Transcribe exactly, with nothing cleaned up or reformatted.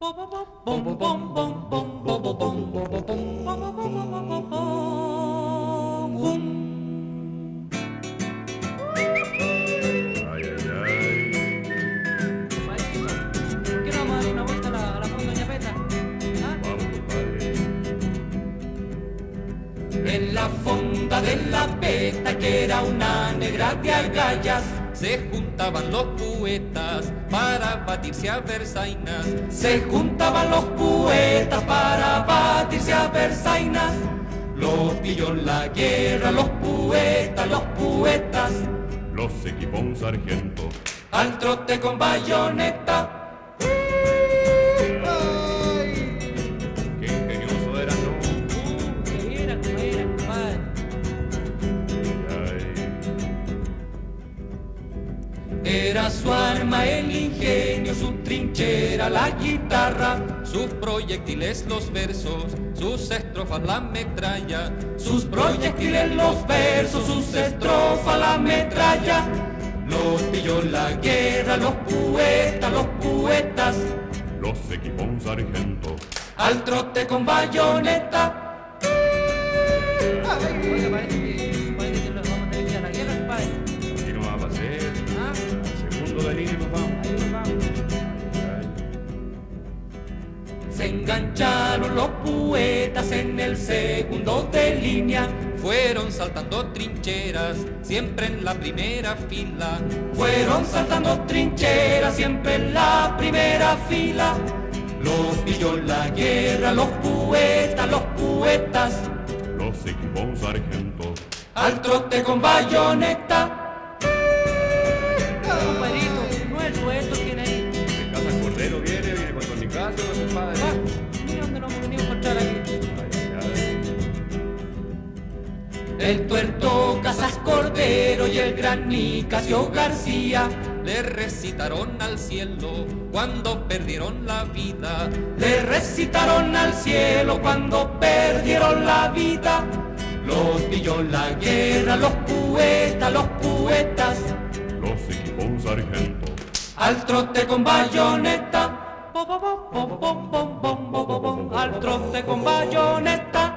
Ay, ay, ay. ¿Por qué no vamos a dar una vuelta a la, a la fonda Doña Peta? ¿Ah? Vamos, compadre. En la fonda de la Peta, que era una negra de agallas, se juntaban los poetas para batirse a versainas. se juntaban los poetas para batirse a versainas. Los pilló en la guerra, los poetas, los poetas, Los equipó un sargento. al trote con bayoneta. Qué ingenioso era, ¿no? Uh, que era como era, compadre. Ay, Era su arma el ingenio, su trinchera la guitarra, Sus proyectiles los versos, sus estrofas la metralla. sus proyectiles los versos, sus estrofas la metralla. Los pilló en la guerra, los poetas, los poetas, los equipó un sargento. al trote con bayoneta. Oiga, parece que, parece que nos vamos a tener que ir a la guerra, compadre. Aquí no va a pasar. ¿Ah? Segundo de línea nos vamos. Ahí nos vamos. Ay, Se engancharon los poetas en el segundo de línea. Fueron saltando trincheras, siempre en la primera fila. Fueron saltando trincheras siempre en la primera fila. Los pilló en la guerra, los poetas, los poetas, los equipó un sargento. al trote con bayoneta. Compadrito, no es el dueto que viene ahí. De casa Cordero viene, viene con Don Nicasio, compadre. Ah, mira dónde nos hemos venido a encontrar aquí. Ay, ay, El tuerto Casas Cordero y el gran Nicasio García Le recitaron al cielo cuando perdieron la vida. le recitaron al cielo cuando perdieron la vida. Los pilló en la guerra, los poetas, los poetas, los equipó un sargento. al trote con bayoneta. Pom, pom, pom, pom, pom, pom, pom, pom, pom, al trote con bayoneta.